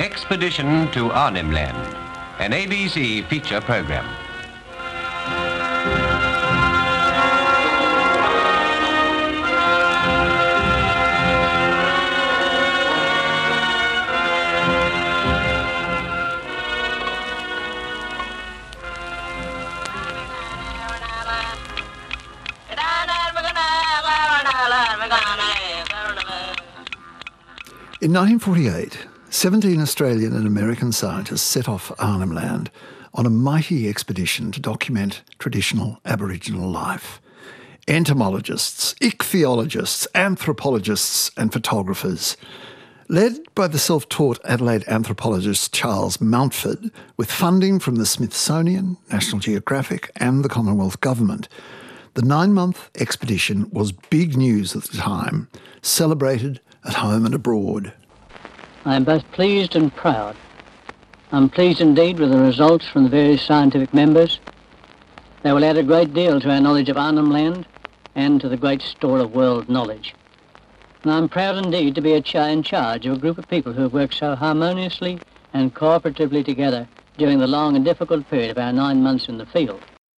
Expedition to Arnhem Land, an ABC feature program. In 1948, 17 Australian and American scientists set off Arnhem Land on a mighty expedition to document traditional Aboriginal life. Entomologists, ichthyologists, anthropologists and photographers. Led by the self-taught Adelaide anthropologist Charles Mountford, with funding from the Smithsonian, National Geographic and the Commonwealth Government, the 9-month expedition was big news at the time, celebrated at home and abroad. I am both pleased and proud. I'm pleased indeed with the results from the various scientific members. They will add a great deal to our knowledge of Arnhem Land and to the great store of world knowledge. And I'm proud indeed to be in charge of a group of people who have worked so harmoniously and cooperatively together during the long and difficult period of our 9 months in the field.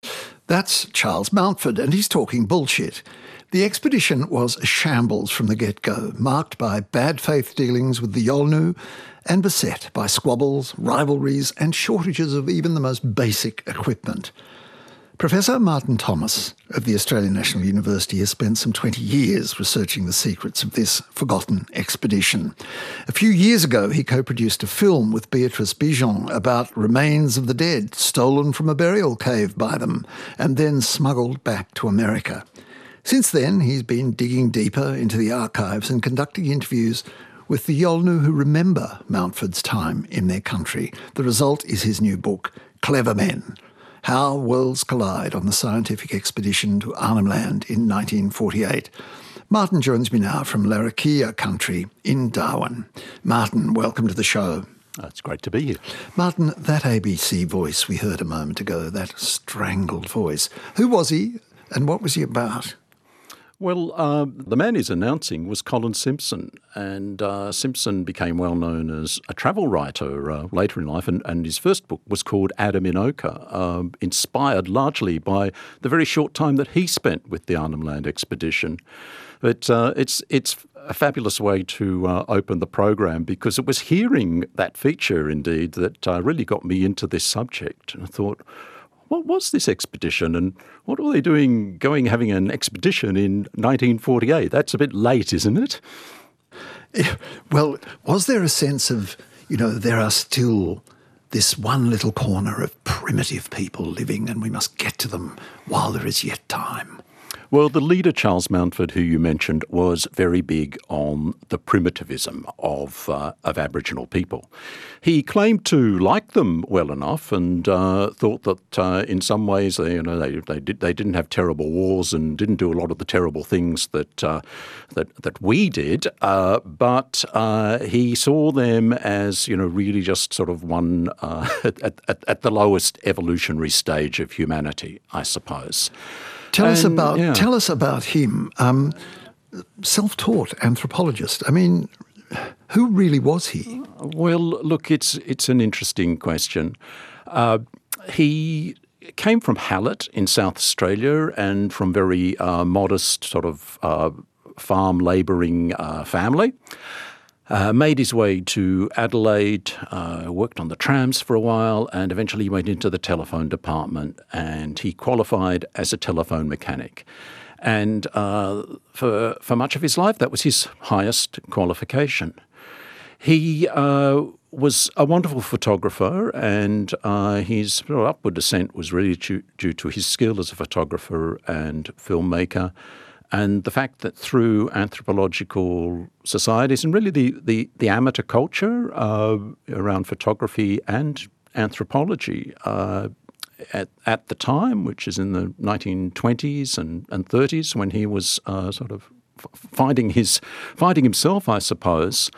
That's Charles Mountford, and he's talking bullshit. The expedition was a shambles from the get-go, marked by bad faith dealings with the Yolngu and beset by squabbles, rivalries and shortages of even the most basic equipment. Professor Martin Thomas of the Australian National University has spent some 20 years researching the secrets of this forgotten expedition. A few years ago, he co-produced a film with Beatrice Bijon about remains of the dead stolen from a burial cave by them and then smuggled back to America. Since then, he's been digging deeper into the archives and conducting interviews with the Yolngu who remember Mountford's time in their country. The result is his new book, Clever Men: How Worlds Collide on the Scientific Expedition to Arnhem Land in 1948. Martin joins me now from Larrakia country in Darwin. Martin, welcome to the show. It's great to be here. Martin, that ABC voice we heard a moment ago, that strangled voice, who was he and what was he about? Well, the man he's announcing was Colin Simpson, and Simpson became well known as a travel writer later in life, and his first book was called Adam in Ochre, inspired largely by the very short time that he spent with the Arnhem Land expedition. But it's a fabulous way to open the program, because it was hearing that feature, indeed, that really got me into this subject. And I thought, what was this expedition, and what were they doing having an expedition in 1948? That's a bit late, isn't it? Well, was there a sense of, there are still this one little corner of primitive people living and we must get to them while there is yet time? Well, the leader, Charles Mountford, who you mentioned, was very big on the primitivism of Aboriginal people. He claimed to like them well enough, and thought that in some ways they didn't have terrible wars and didn't do a lot of the terrible things that we did. But he saw them as really just sort of one at the lowest evolutionary stage of humanity, I suppose. Tell us about him. Self-taught anthropologist. I mean, who really was he? Well, look, it's an interesting question. He came from Hallett in South Australia, and from very modest sort of farm labouring family. Made his way to Adelaide, worked on the trams for a while, and eventually went into the telephone department, and he qualified as a telephone mechanic. And for much of his life, that was his highest qualification. He was a wonderful photographer, and his upward descent was really due to his skill as a photographer and filmmaker, and the fact that through anthropological societies and really the amateur culture around photography and anthropology at the time, which is in the 1920s and 30s, when he was sort of finding himself, I suppose,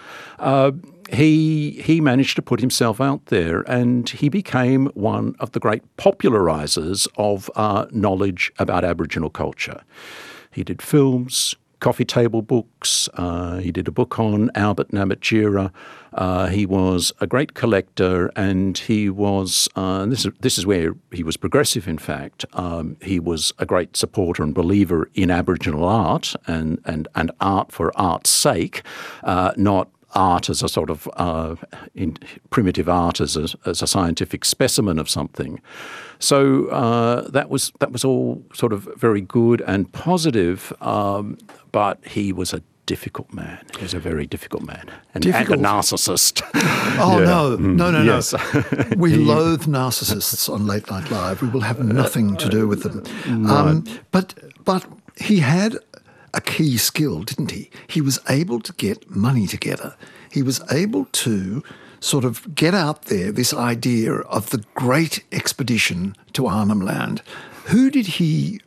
he managed to put himself out there, and he became one of the great popularisers of knowledge about Aboriginal culture. He did films, coffee table books. He did a book on Albert Namatjira. He was a great collector, and he was, this is where he was progressive, in fact. He was a great supporter and believer in Aboriginal art and art for art's sake, not art as a sort of primitive art as a scientific specimen of something. So that was all sort of very good and positive, but he was a difficult man. He was a very difficult man and a narcissist. Oh, no. Yes. We loathe narcissists on Late Night Live. We will have nothing to do with them. But he had a key skill, didn't he? He was able to get money together. He was able to sort of get out there this idea of the great expedition to Arnhem Land. How did he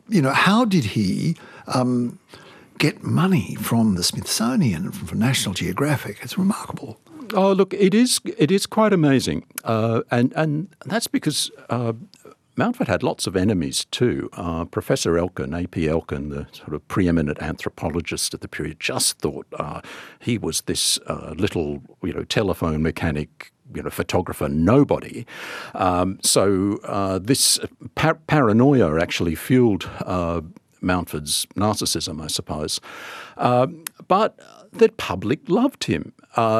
get money from the Smithsonian, from National Geographic? It's remarkable. Oh, look, it is quite amazing. And that's because Mountford had lots of enemies too. Professor Elkin, A.P. Elkin, the sort of preeminent anthropologist at the period, just thought he was this little, telephone mechanic, photographer nobody. So this paranoia actually fueled Mountford's narcissism, I suppose. But the public loved him.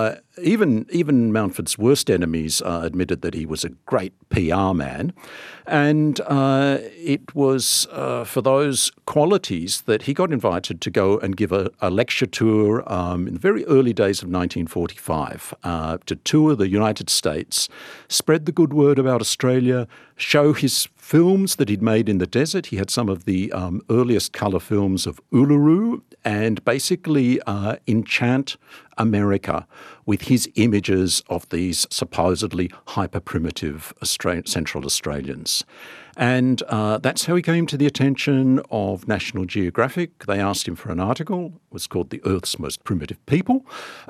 Even Mountford's worst enemies admitted that he was a great PR man, and it was for those qualities that he got invited to go and give a lecture tour in the very early days of 1945 to tour the United States, spread the good word about Australia, show his films that he'd made in the desert. He had some of the earliest colour films of Uluru, and basically enchant America with his images of these supposedly hyper-primitive Central Australians. And that's how he came to the attention of National Geographic. They asked him for an article. It was called The Earth's Most Primitive People.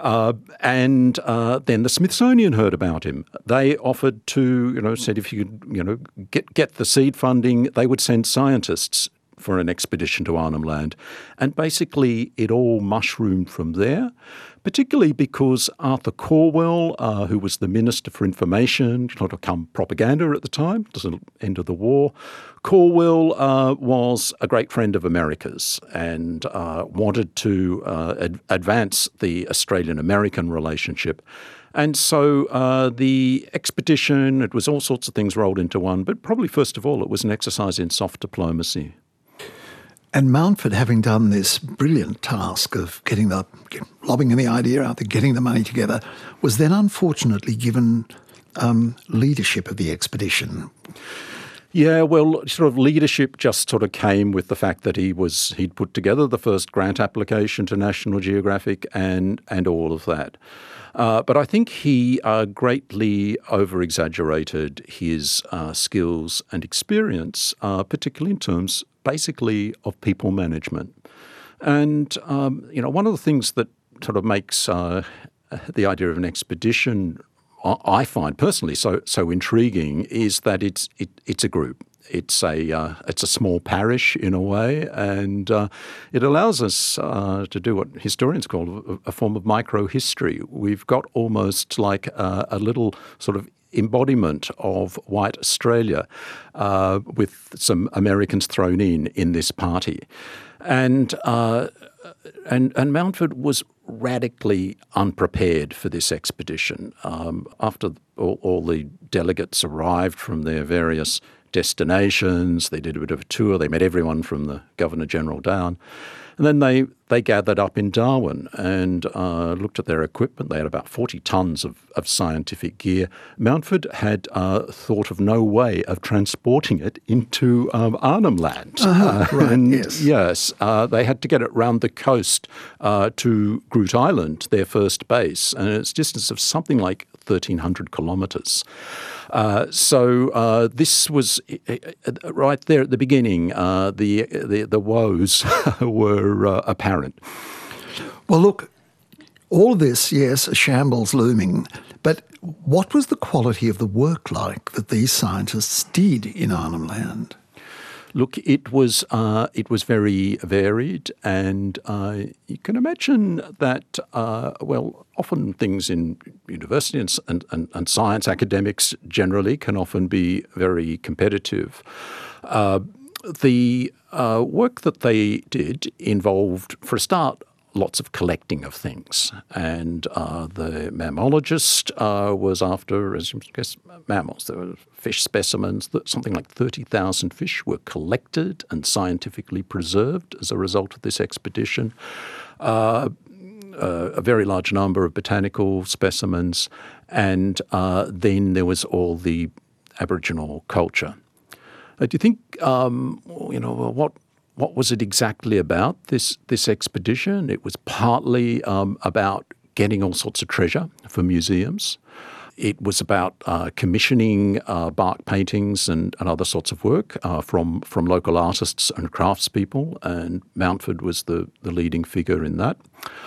And then the Smithsonian heard about him. They offered to, said if you could, get the seed funding, they would send scientists for an expedition to Arnhem Land. And basically it all mushroomed from there, particularly because Arthur Calwell, who was the Minister for Information, sort of come propaganda at the time, to the end of the war, Calwell was a great friend of America's and wanted to advance the Australian-American relationship. And so the expedition, it was all sorts of things rolled into one, but probably first of all it was an exercise in soft diplomacy. And Mountford, having done this brilliant task of lobbing the idea out there, getting the money together, was then unfortunately given leadership of the expedition. Yeah, well, sort of leadership just sort of came with the fact that he'd put together the first grant application to National Geographic and all of that. But I think he greatly over-exaggerated his skills and experience, particularly in terms basically of people management. And, one of the things that sort of makes the idea of an expedition, I find personally so intriguing, is that it's a group. It's a small parish in a way, and it allows us to do what historians call a form of micro-history. We've got almost like a little sort of embodiment of white Australia with some Americans thrown in this party. And Mountford was radically unprepared for this expedition. After all the delegates arrived from their various destinations, they did a bit of a tour, they met everyone from the Governor-General down, and then they gathered up in Darwin and looked at their equipment. They had about 40 tonnes of scientific gear. Mountford had thought of no way of transporting it into Arnhem Land. Right, yes. They had to get it round the coast to Groote Eylandt, their first base, and it's a distance of something like 1,300 kilometres. So this was right there at the beginning. The woes were apparent. Well, look, all this, yes, a shambles looming, but what was the quality of the work like that these scientists did in Arnhem Land? Look, it was very varied, and you can imagine that, often things in university and science academics generally can often be very competitive. The work that they did involved, for a start, lots of collecting of things. And the mammologist was after, as you guess, mammals. There were fish specimens. Something like 30,000 fish were collected and scientifically preserved as a result of this expedition. A very large number of botanical specimens. And then there was all the Aboriginal culture. Do you think, what was it exactly about, this expedition? It was partly about getting all sorts of treasure for museums. It was about commissioning bark paintings and other sorts of work from local artists and craftspeople, and Mountford was the leading figure in that.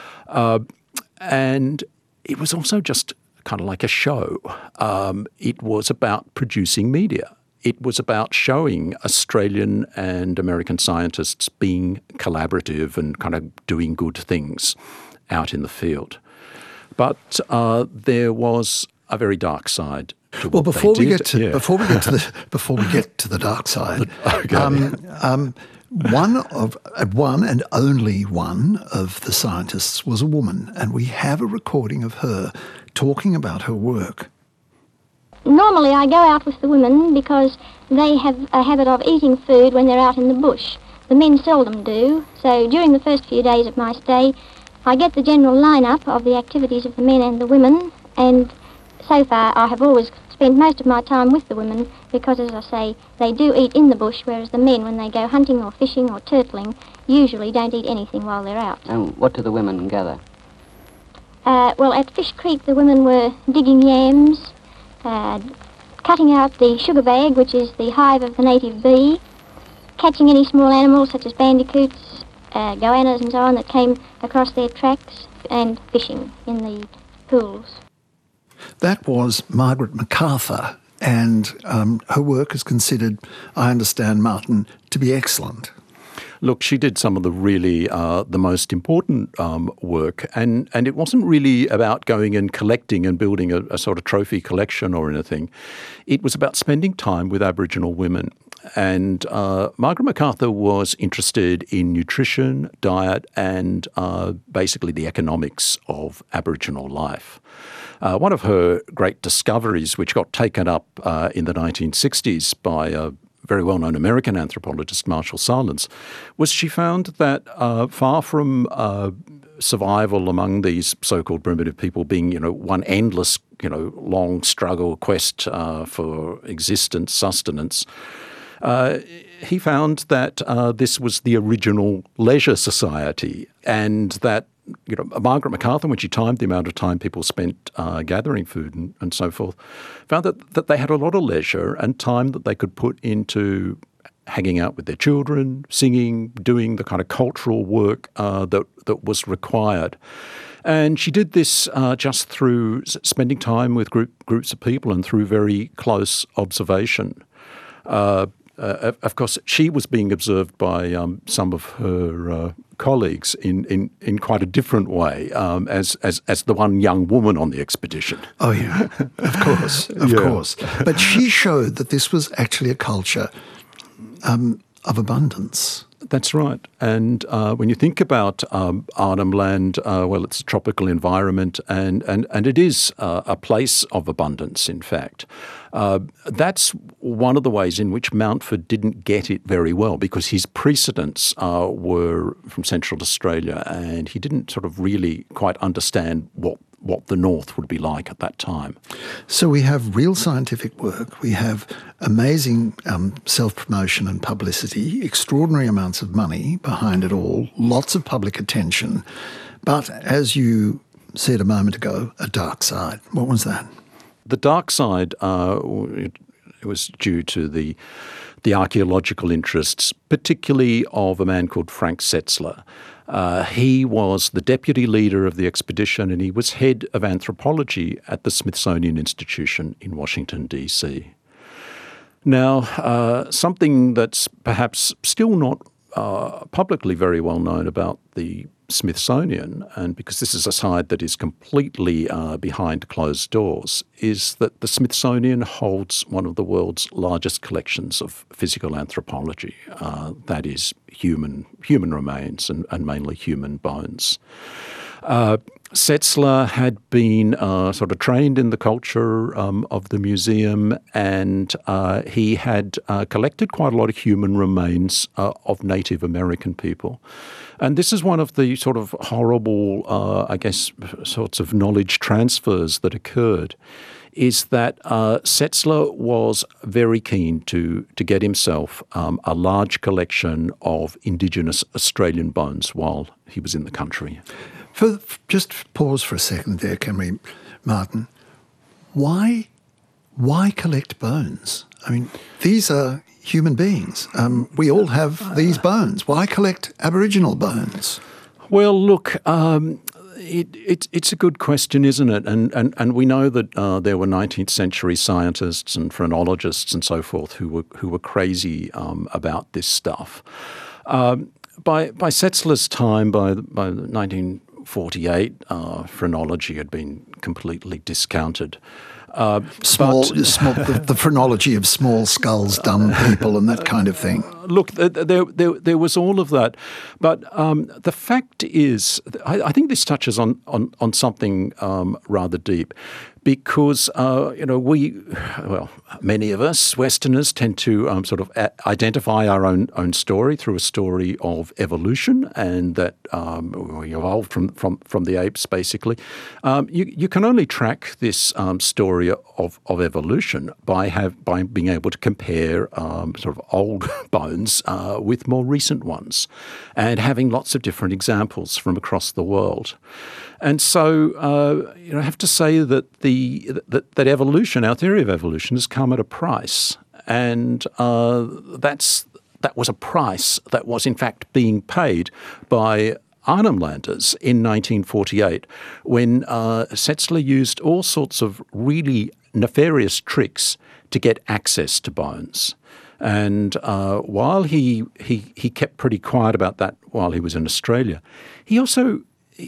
And it was also just kind of like a show. It was about producing media. It was about showing Australian and American scientists being collaborative and kind of doing good things out in the field. But there was a very dark side to what before they did. Before we get to the dark side, one and only one of the scientists was a woman, and we have a recording of her talking about her work. Normally I go out with the women because they have a habit of eating food when they're out in the bush. The men seldom do, so during the first few days of my stay I get the general line-up of the activities of the men and the women, and so far I have always spent most of my time with the women because, as I say, they do eat in the bush, whereas the men, when they go hunting or fishing or turtling, usually don't eat anything while they're out. And what do the women gather? Well, at Fish Creek the women were digging yams, cutting out the sugar bag, which is the hive of the native bee, catching any small animals such as bandicoots, goannas and so on that came across their tracks, and fishing in the pools. That was Margaret MacArthur, and her work is considered, I understand, Martin, to be excellent. Look, she did some of the really the most important work, and it wasn't really about going and collecting and building a sort of trophy collection or anything. It was about spending time with Aboriginal women. And Margaret MacArthur was interested in nutrition, diet, and basically the economics of Aboriginal life. One of her great discoveries, which got taken up in the 1960s by a very well-known American anthropologist, Marshall Sahlins, was she found that far from survival among these so-called primitive people being, one endless, long struggle, quest for existence, sustenance, he found that this was the original leisure society, and that Margaret MacArthur, when she timed the amount of time people spent gathering food and so forth, found that they had a lot of leisure and time that they could put into hanging out with their children, singing, doing the kind of cultural work that was required. And she did this just through spending time with groups of people and through very close observation. Of course, she was being observed by some of her colleagues in quite a different way as the one young woman on the expedition. Oh, yeah, of course. But she showed that this was actually a culture of abundance. That's right. And when you think about Arnhem Land, it's a tropical environment, and it is a place of abundance, in fact. That's one of the ways in which Mountford didn't get it very well, because his precedents were from Central Australia, and he didn't sort of really quite understand what the North would be like at that time. So we have real scientific work, we have amazing self-promotion and publicity, extraordinary amounts of money behind it all, lots of public attention, but as you said a moment ago, a dark side. What was that? The dark side it was due to the archaeological interests, particularly of a man called Frank Setzler. He was the deputy leader of the expedition, and he was head of anthropology at the Smithsonian Institution in Washington, D.C. Now, something that's perhaps still not publicly very well known about the Smithsonian, and because this is a side that is completely behind closed doors, is that the Smithsonian holds one of the world's largest collections of physical anthropology, that is human remains and mainly human bones. Setzler had been sort of trained in the culture of the museum, and he had collected quite a lot of human remains of Native American people. And this is one of the sort of horrible, sorts of knowledge transfers that occurred, is that Setzler was very keen to get himself a large collection of Indigenous Australian bones while he was in the country. Just pause for a second there, Camry Martin. Why collect bones? I mean, these are human beings. We all have these bones. Why collect Aboriginal bones? Well, look, it's a good question, isn't it? And we know that there were 19th century scientists and phrenologists and so forth who were crazy about this stuff. By Setzler's time, by 1948, phrenology had been completely discounted. The phrenology of small skulls, dumb people, and that kind of thing. Look, there was all of that, but the fact is, I think this touches on something rather deep, because many of us Westerners tend to sort of identify our own story through a story of evolution, and that we evolved from the apes, basically. You can only track this story of evolution by being able to compare sort of old bones with more recent ones, and having lots of different examples from across the world. And so, I have to say that that evolution, our theory of evolution, has come at a price, and that was a price that was in fact being paid by Arnhem-Landers in 1948, when Setzler used all sorts of really nefarious tricks to get access to bones. And while he kept pretty quiet about that while he was in Australia, he also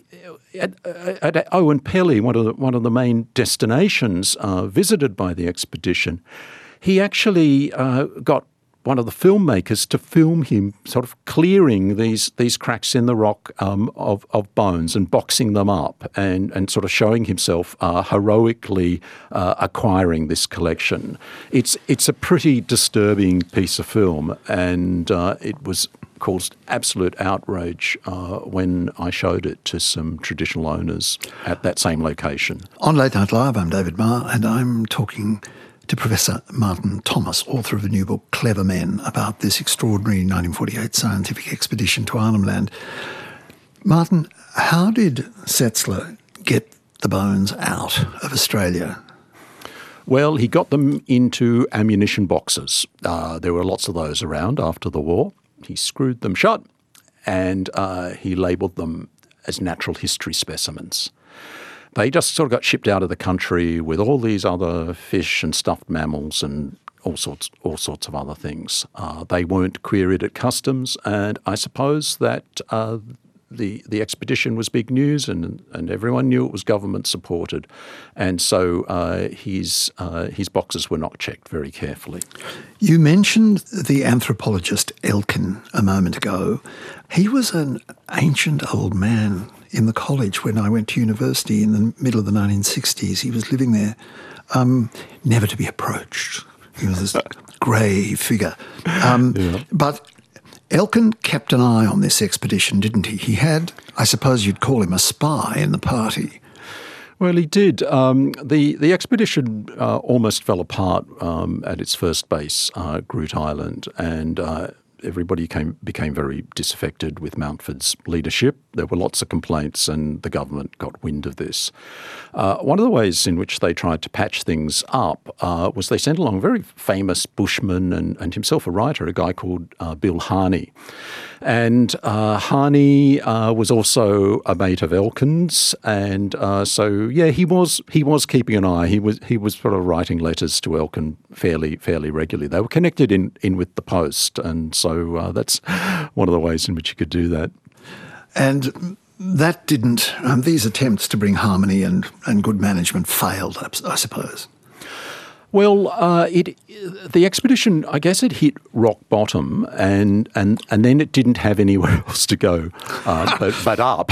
at Owen Pelly, one of the main destinations visited by the expedition, he actually got one of the filmmakers to film him sort of clearing these cracks in the rock of bones and boxing them up, and sort of showing himself heroically acquiring this collection. It's a pretty disturbing piece of film, and it was caused absolute outrage when I showed it to some traditional owners at that same location. On Late Night Live, I'm David Marr, and I'm talking to Professor Martin Thomas, author of the new book Clever Men, about this extraordinary 1948 scientific expedition to Arnhem Land. Martin, how did Setzler get the bones out of Australia? Well, he got them into ammunition boxes. There were lots of those around after the war. He screwed them shut, and he labelled them as natural history specimens. They just sort of got shipped out of the country with all these other fish and stuffed mammals and all sorts of other things. They weren't queried at customs, and I suppose that the expedition was big news, and everyone knew it was government supported, and so his boxes were not checked very carefully. You mentioned the anthropologist Elkin a moment ago. He was an ancient old man in the college when I went to university in the middle of the 1960s. He was living there, never to be approached. He was this grey figure. But Elkin kept an eye on this expedition, didn't he? He had, I suppose you'd call him a spy in the party. Well, he did. The expedition almost fell apart at its first base, Groote Eylandt, and everybody became very disaffected with Mountford's leadership. there were lots of complaints, and the government got wind of this. One of the ways in which they tried to patch things up was they sent along a very famous bushman and himself a writer, a guy called Bill Harney. And Harney was also a mate of Elkin's, and so he was keeping an eye. He was sort of writing letters to Elkin fairly regularly. They were connected in with the Post, and so that's one of the ways in which you could do that. And that didn't. These attempts to bring harmony and good management failed, I suppose. Well, the expedition, I guess, it hit rock bottom, and then it didn't have anywhere else to go but up.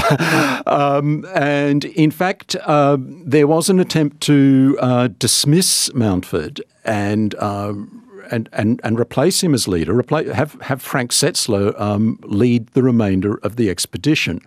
And in fact, there was an attempt to dismiss Mountford and replace him as leader. Have Frank Setzler lead the remainder of the expedition.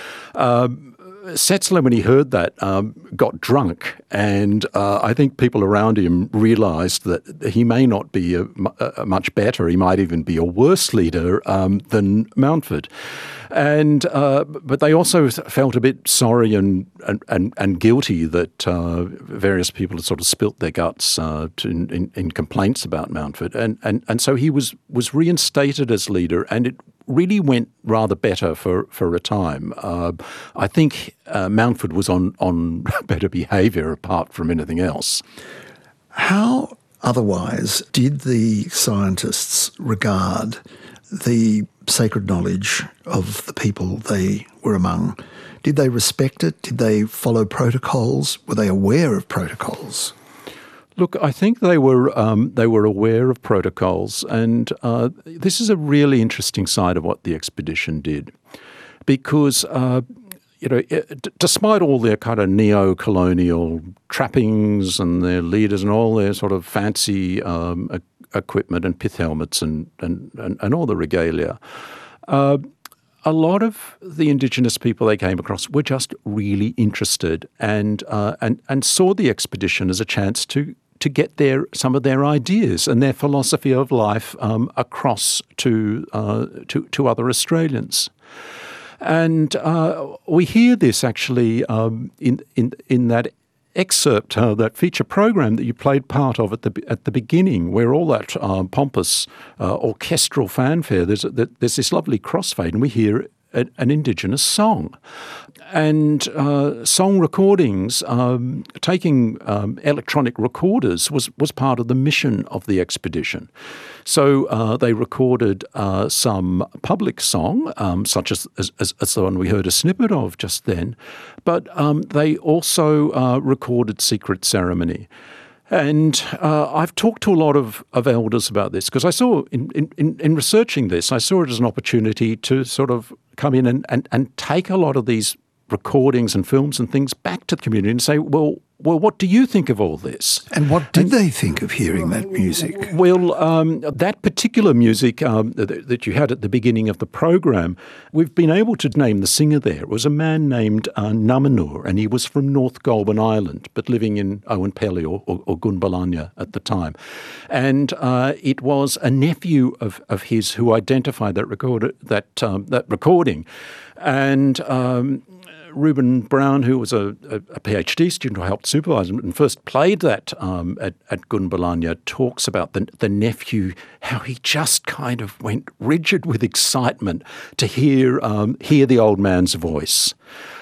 Setzler, when he heard that, got drunk, and I think people around him realised that he may not be a much better, he might even be a worse leader than Mountford. And but they also felt a bit sorry and guilty that various people had sort of spilt their guts in complaints about Mountford, and so he was reinstated as leader, and it really went rather better for a time. I think Mountford was on better behaviour apart from anything else. How otherwise did the scientists regard the sacred knowledge of the people they were among? Did they respect it? Did they follow protocols? Were they aware of protocols? Look, I think they were aware of protocols, and this is a really interesting side of what the expedition did, because despite all their kind of neo-colonial trappings and their leaders and all their sort of fancy equipment and pith helmets and all the regalia, a lot of the Indigenous people they came across were just really interested and saw the expedition as a chance to get some of their ideas and their philosophy of life across to other Australians. And we hear this actually in that excerpt, that feature program that you played part of at the beginning, where all that pompous orchestral fanfare, there's this lovely crossfade, and we hear an Indigenous song. And song recordings, taking electronic recorders was part of the mission of the expedition. So they recorded some public song, such as the one we heard a snippet of just then, but they also recorded secret ceremony. And I've talked to a lot of elders about this, because I saw, in researching this, I saw it as an opportunity to sort of come in and take a lot of these recordings and films and things back to the community and say, well, what do you think of all this? And what did they think of hearing that music? Well, that particular music that you had at the beginning of the program, we've been able to name the singer there. It was a man named Namanur, and he was from North Goulburn Island, but living in Owenpelly or Gunbalanya at the time. And it was a nephew of his who identified that recording. And Reuben Brown, who was a PhD student who helped supervise him and first played that at Gunbalanya, talks about the nephew, how he just kind of went rigid with excitement to hear the old man's voice.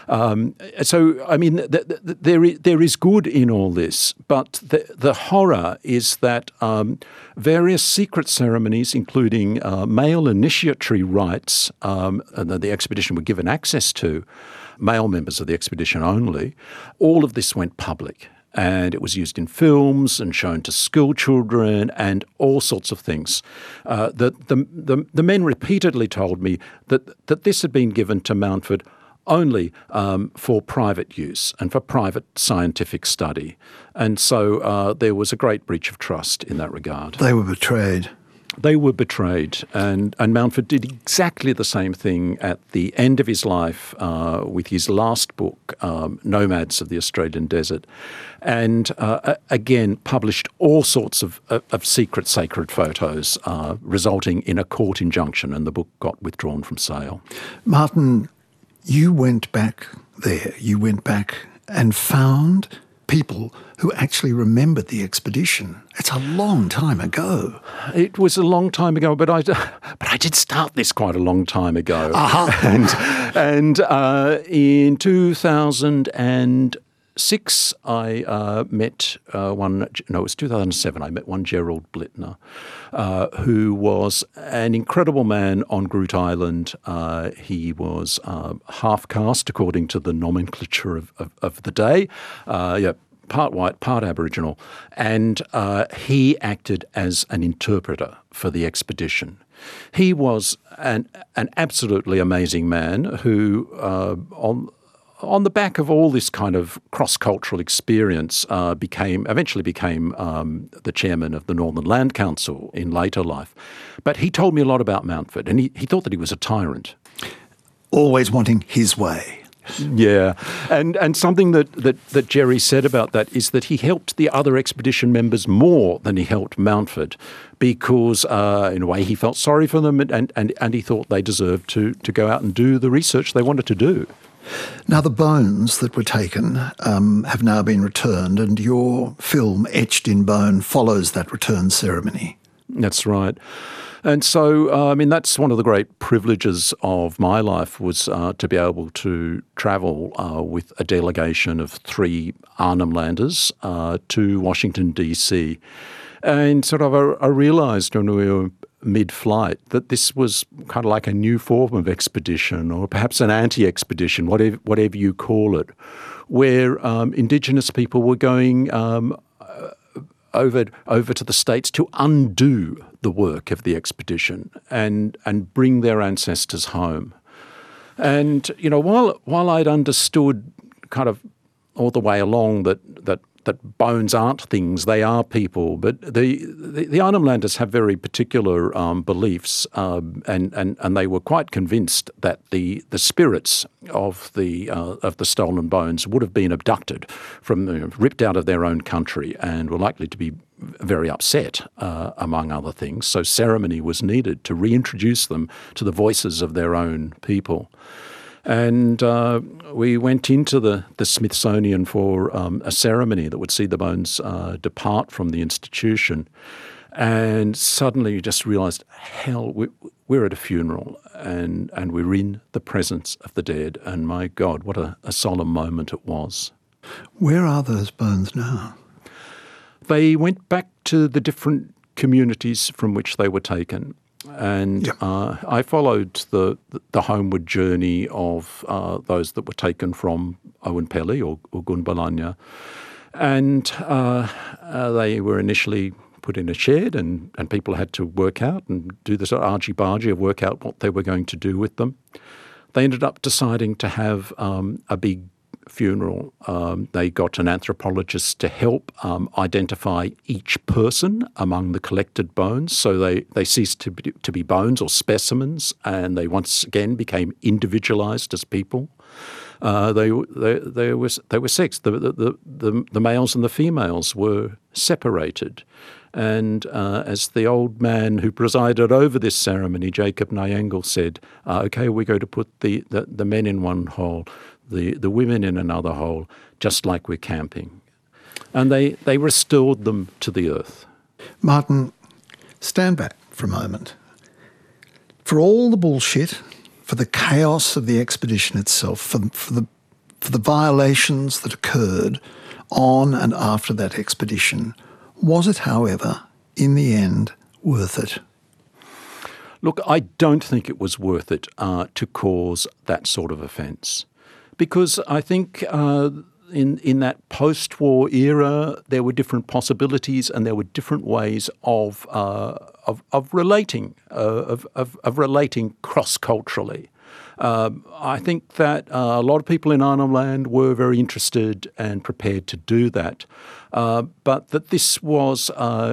So, I mean, there is good in all this, but the horror is that various secret ceremonies, including male initiatory rites, that the expedition were given access to, male members of the expedition only, all of this went public. And it was used in films and shown to school children and all sorts of things. The men repeatedly told me that this had been given to Mountford only for private use and for private scientific study. And so there was a great breach of trust in that regard. They were betrayed. They were betrayed, and Mountford did exactly the same thing at the end of his life with his last book, Nomads of the Australian Desert, and again published all sorts of secret sacred photos, resulting in a court injunction, and the book got withdrawn from sale. Martin, You went back there. You went back and found people who actually remembered the expedition. It's a long time ago. It was a long time ago, but I did start this quite a long time ago. Uh-huh. And in 2006, I met it was 2007, I met one Gerald Blittner, who was an incredible man on Groote Eylandt. He was half caste, according to the nomenclature of the day. Part white, part Aboriginal, and he acted as an interpreter for the expedition. He was an absolutely amazing man who, on the back of all this kind of cross-cultural experience, eventually became the chairman of the Northern Land Council in later life. But he told me a lot about Mountford, and he thought that he was a tyrant. Always wanting his way. Yeah, and something that Jerry said about that is that he helped the other expedition members more than he helped Mountford, because in a way he felt sorry for them, and he thought they deserved to go out and do the research they wanted to do. Now, the bones that were taken have now been returned, and your film, Etched in Bone, follows that return ceremony. That's right. And so, that's one of the great privileges of my life, was to be able to travel with a delegation of 3 Arnhem Landers to Washington, D.C. And sort of I realised when we were mid-flight that this was kind of like a new form of expedition, or perhaps an anti-expedition, whatever you call it, where Indigenous people were going over to the States to undo the work of the expedition and bring their ancestors home. And, while I'd understood kind of all the way along that bones aren't things, they are people, but the Arnhem Landers have very particular beliefs, and they were quite convinced that the spirits of the stolen bones would have been abducted ripped out of their own country, and were likely to be very upset, among other things. So ceremony was needed to reintroduce them to the voices of their own people. And we went into the Smithsonian for a ceremony that would see the bones depart from the institution. And suddenly you just realised, hell, we're at a funeral, and we're in the presence of the dead. And my God, what a solemn moment it was. Where are those bones now? They went back to the different communities from which they were taken. And I followed the homeward journey of those that were taken from Owenpelly or Gunbalanya. And they were initially put in a shed, and people had to work out and do this argy-bargy of work out what they were going to do with them. They ended up deciding to have a big funeral. They got an anthropologist to help identify each person among the collected bones. So they ceased to be bones or specimens, and they once again became individualized as people. They were sexed. The males and the females were separated. And as the old man who presided over this ceremony, Jacob Nyangle, said, okay, we're going to put the men in one hole, the women in another hole, just like we're camping. And they restored them to the earth. Martin, stand back for a moment. For all the bullshit, for the chaos of the expedition itself, for the violations that occurred on and after that expedition, was it, however, in the end, worth it? Look, I don't think it was worth it to cause that sort of offence. Because I think in that post-war era, there were different possibilities and there were different ways of relating cross-culturally. I think that a lot of people in Arnhem Land were very interested and prepared to do that, but that this was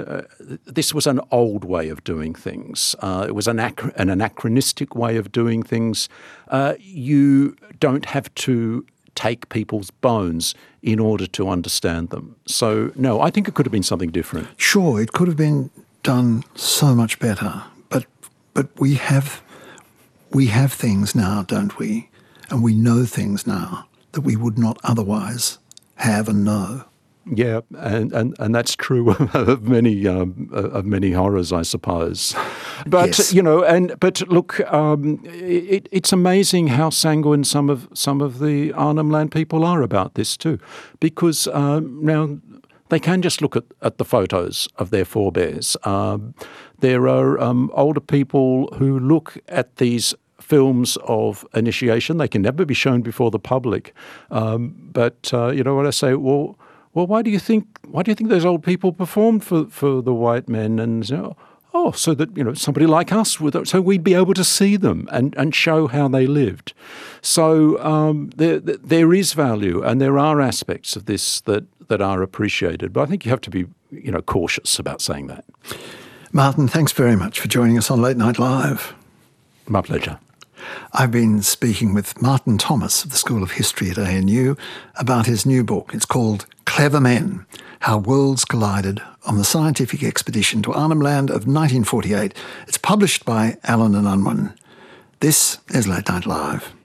an old way of doing things. It was an anachronistic way of doing things. You don't have to take people's bones in order to understand them. So, no, I think it could have been something different. Sure, it could have been done so much better, but we have things now, don't we? and we know things now that we would not otherwise have and know. Yeah, and that's true of many horrors, I suppose. But Yes. but look, it's amazing how sanguine some of the Arnhem Land people are about this too, because now they can just look at the photos of their forebears. There are older people who look at these films of initiation. They can never be shown before the public, but when I say, well, why do you think those old people performed for the white men? And so that somebody like us so we'd be able to see them and show how they lived. So there is value, and there are aspects of this that are appreciated. But I think you have to be cautious about saying that. Martin, thanks very much for joining us on Late Night Live. My pleasure. I've been speaking with Martin Thomas of the School of History at ANU about his new book. It's called Clever Men, How Worlds Collided on the Scientific Expedition to Arnhem Land of 1948. It's published by Allen and Unwin. This is Late Night Live.